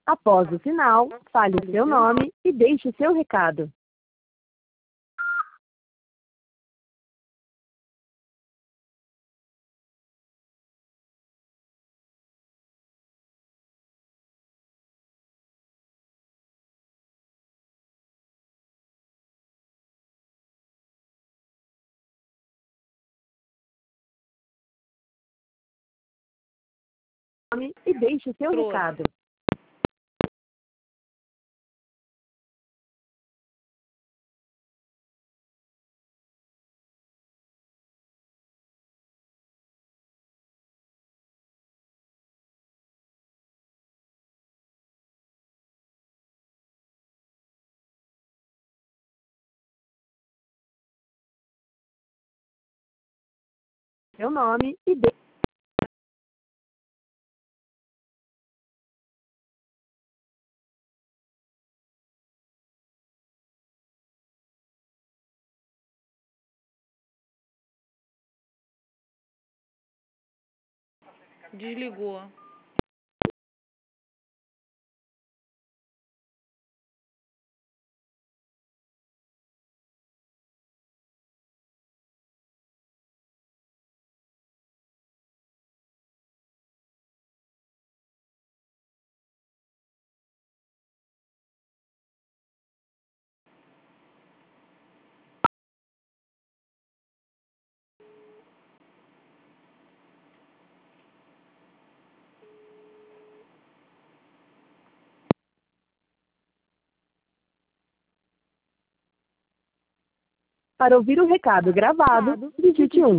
Após o sinal, fale o seu nome e deixe seu recado. Nome e deixe seu recado. Seu nome e deixe. Desligou. Para ouvir o recado gravado, digite 1.